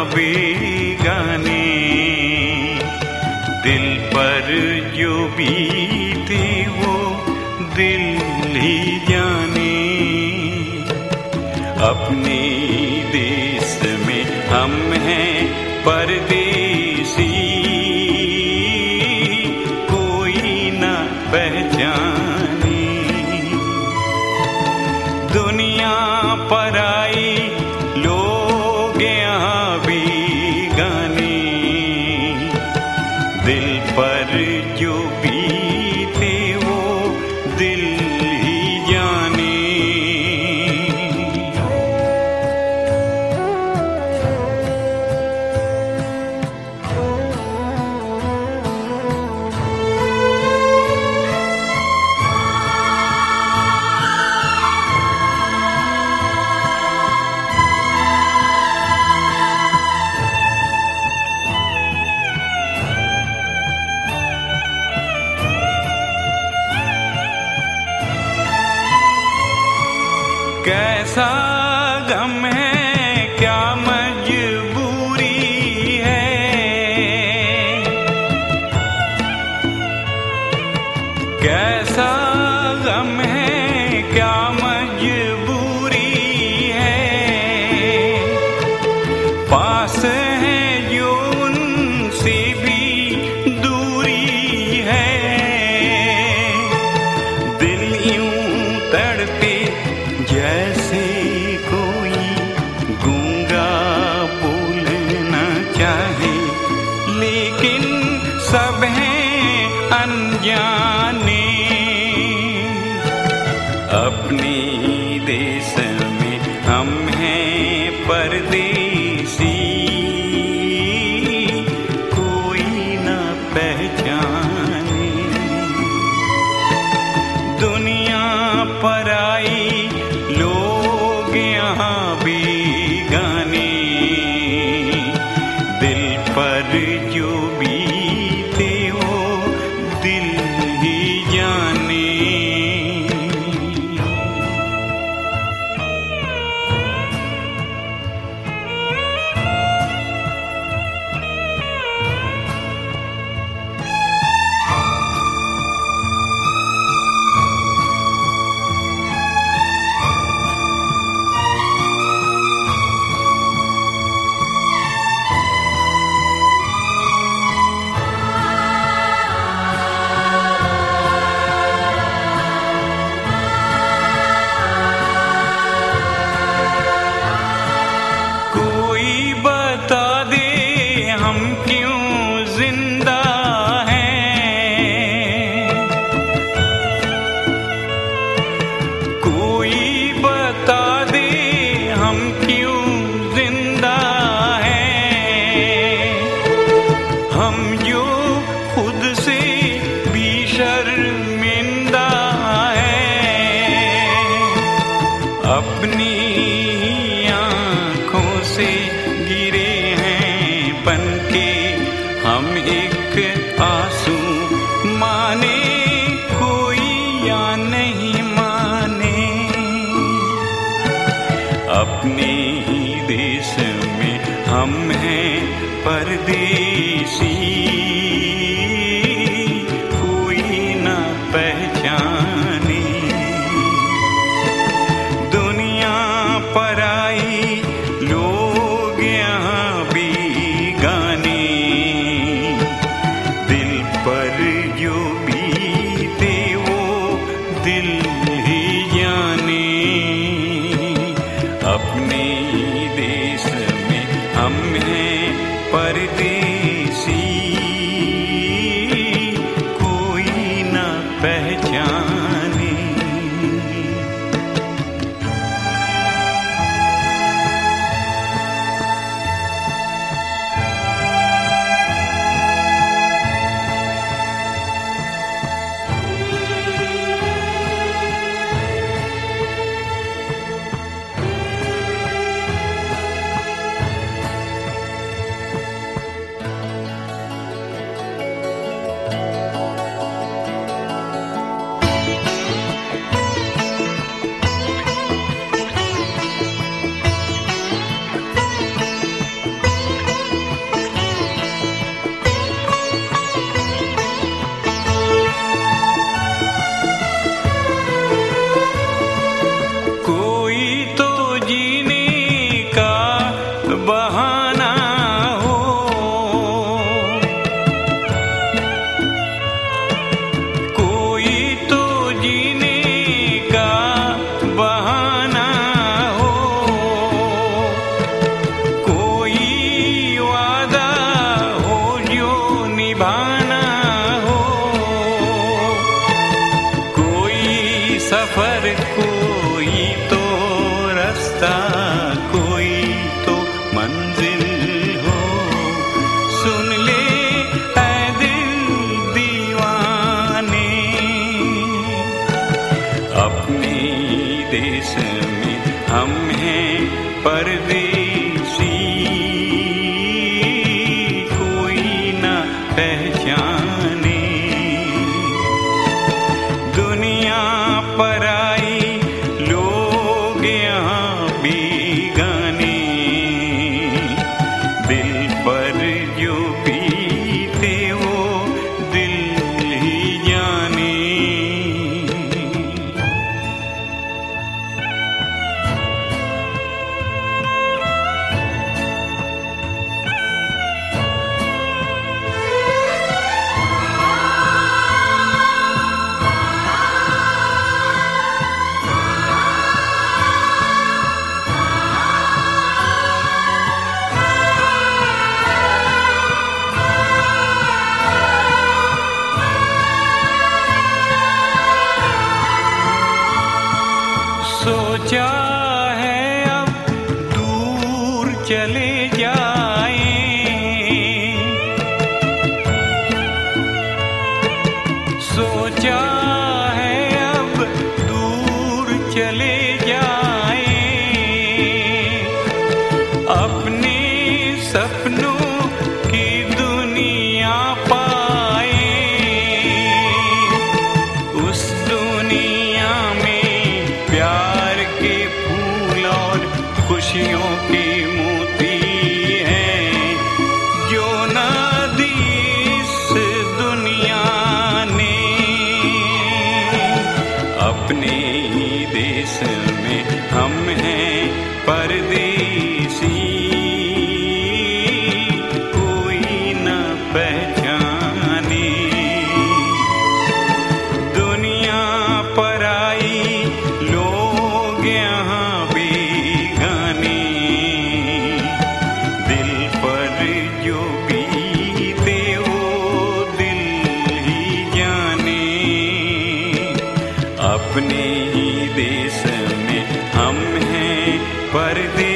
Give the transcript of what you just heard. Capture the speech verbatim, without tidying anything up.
बेगाने, दिल पर जो बीते वो दिल ही जाने। अपने देश में हम हैं परदेसी, कोई न पहचाने। दुनिया पराई, लोग यहाँ बेगाने, दिल पर जो बीते वो दिल ही जाने। कैसा गम है, क्या मजबूरी है, कैसा गम है, क्या मजबूरी है। पास है जो उनसे भी दूरी है, दिल यूं तड़पे जैसे कोई गूंगा बोलना चाहे, लेकिन सब हैं अनजाने। अपने देश में हम हैं परदेसी, कोई न पहचाने। दुनिया पराई, लोग यहाँ बेगाने, दिल पर जो बीते वो दिल ही जाने। हम क्यों जिंदा हैं, कोई बता दे हम क्यों जिंदा हैं। हम जो खुद से भी शर्मिंदा हैं, अपनी आँखों से गिरे बन के हम एक आंसू, माने कोई या नहीं माने। अपने ही देश में हम हैं परदेसी, कोई न पहचाने। दुनिया पराई, लोग यहाँ बेगाने, दिल पर जो बीते वो दिल ही जाने। अपने देश में हम हैं परदेसी, कोई न पहचाने। हम हैं परदेसी, कोई न पहचाने। दुनिया पराई, लोग यहाँ बेगाने, दिल पर जो बीते वो दिल ही जाने। सोचा है अब दूर चले जाएं, सोचा है अब दूर चले जाएं, अपने सपनों की दुनिया पाए, उस दुनिया में प्यार के फूल और खुशियों के मोती हैं, जो ना दी इस दुनिया ने। अपने ही देश में हम हैं परदेसी, कोई न पहचाने। दुनिया पराई, लोग यहाँ बेगाने, दिल पर जो बीते वो दिल ही जाने। अपने ही देश में हम हैं परदेसी।